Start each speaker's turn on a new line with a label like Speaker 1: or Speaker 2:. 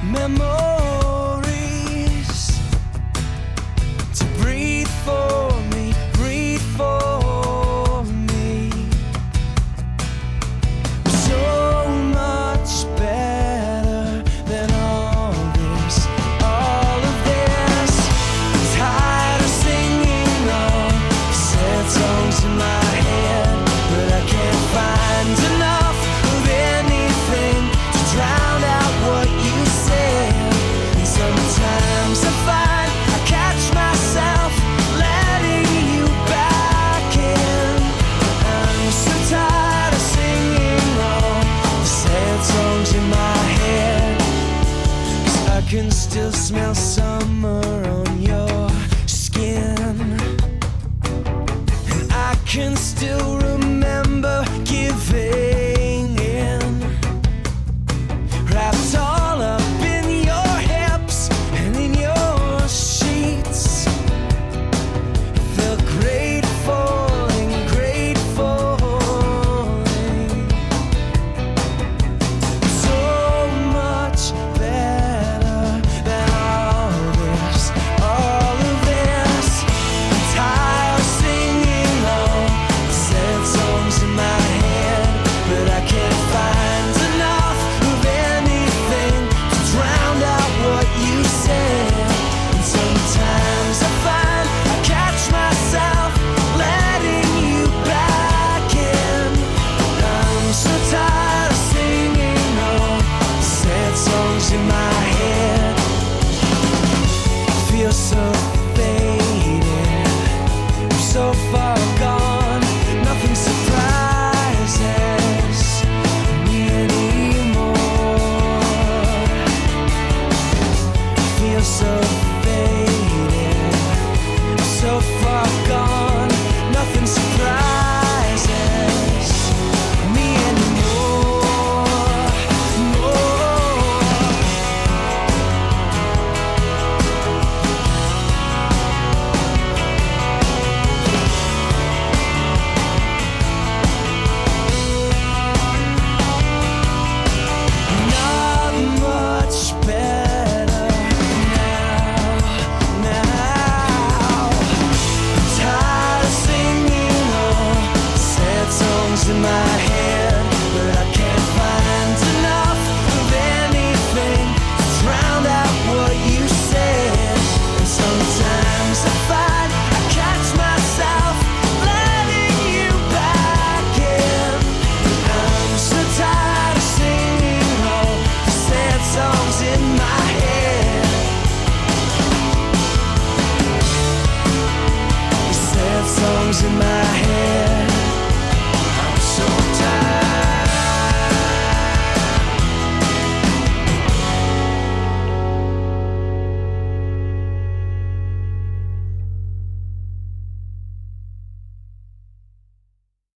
Speaker 1: memories to breathe for me, breathe for me. So much better than all this, all of this. I'm tired of singing all the sad songs in my head, but I can't find enough of anything to drown out what you said. And sometimes I find I catch myself letting you back in. I'm so tired of singing all the sad songs in my head, 'cause I can still smell some